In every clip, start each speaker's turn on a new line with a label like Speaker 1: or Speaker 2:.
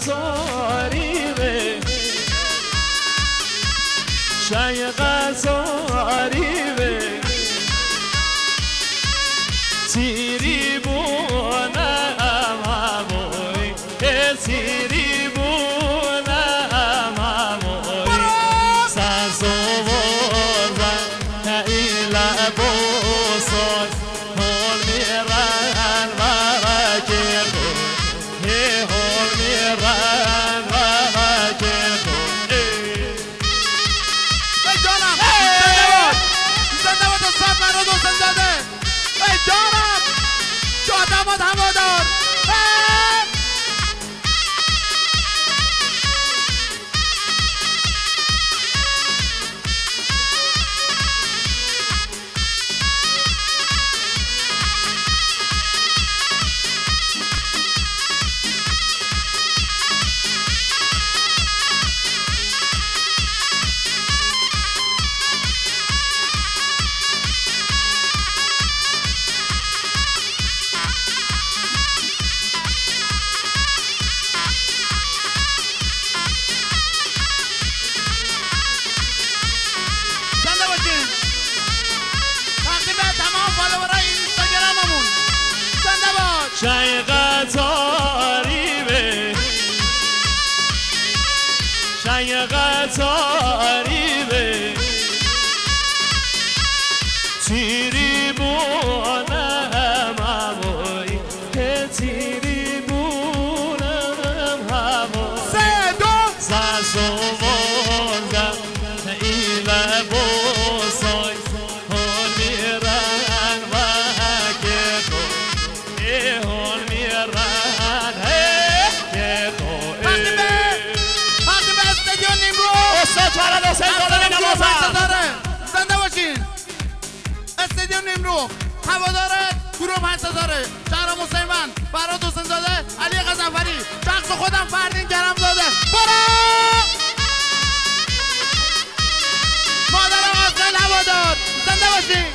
Speaker 1: غزاری شای غزاری تیری بونم هموی تیری بونم هموی سازوارم ایلا بوسان هول میرن ورکر هول میرن ورکر
Speaker 2: ای جانم زنده باد استاد مراد حسین زاده ای جانم شادمات هوادار
Speaker 1: شای غزاری به شای غزاری به تیری بونم هموی تیری بونم هموی
Speaker 2: سه دو
Speaker 1: زازو بردم ایله بوسای هول میرن و گردو هول میرن
Speaker 2: وقتی به استادیون نیمرو
Speaker 1: استاد فراد حسین زاده نوازم
Speaker 2: زنده باشین استادیون نیمرو هوادار گروه 5000 شهرام حسینوند فراد حسین زاده علی غضنفری شخص خودم فردین کرم زاده برو مادر آقاسل هوادار زنده باشین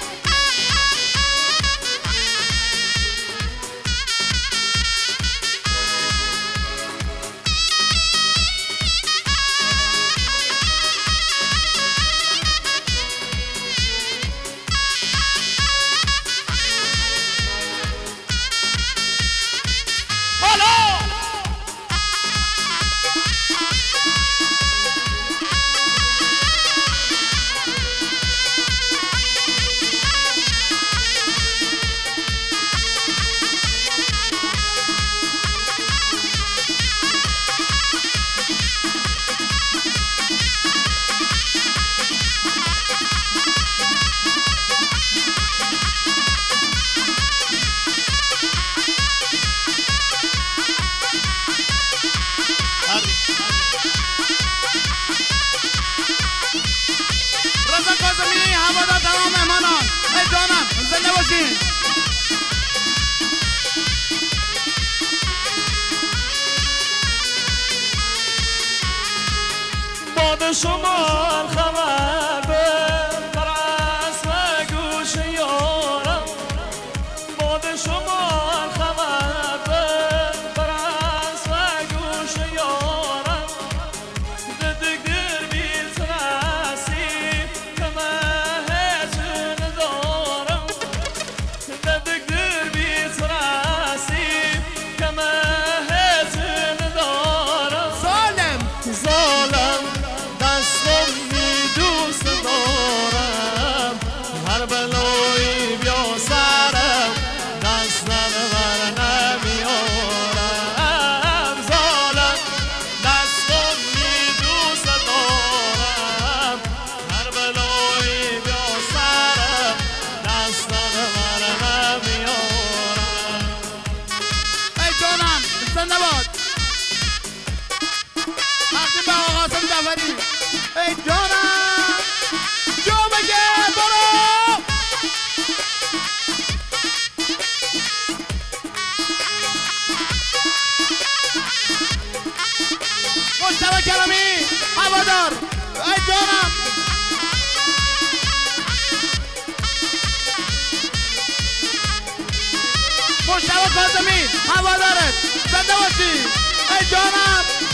Speaker 2: رضا کاظمی هوادار تمام مهمانان ای جانم زنده باشین
Speaker 1: باد شما خبر بر از و گوش یارم باد شما خبر بر از و گوش یارم ددک در بیل تراسی کمه هجن دارم ددک در بیل تراسی کمه هجن دارم ظالم دستم می دوست دارم هر بلایی بیا سرم دستم بر نمیارم ظالم دستم می دوست دارم هر بلایی بیا سرم دستم بر نمیارم
Speaker 2: ای جانم زنده باد تقدیم به آقا قاسم جعفری ای جانم جو بگه برو مجتبی کرامی هوادار ای جانم مجتبی کاظمی هوادارت زنده باشی ای جانم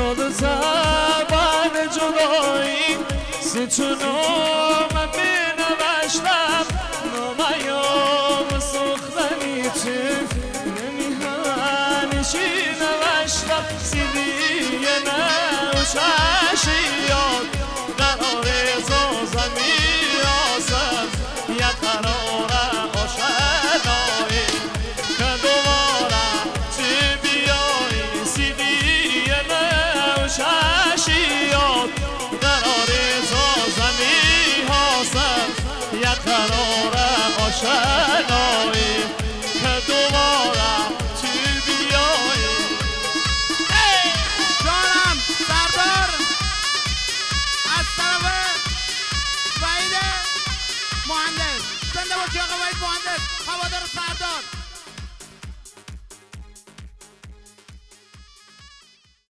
Speaker 1: زاد زبان جدایی ستونم من نوشتم نمایام سخنی تو نمیهنشی نوشتم سیدی نوششیات قرار زازمی آسم یک قرار آشنایی که دوباره تو بیایی سیدی نوششیات قرار زازمی آسم یک قرار آشنایی که دوباره تو بیایی
Speaker 2: جانم سردار از طرف وحید مهندس زنده باشی آقا وحید مهندس هوادار سردار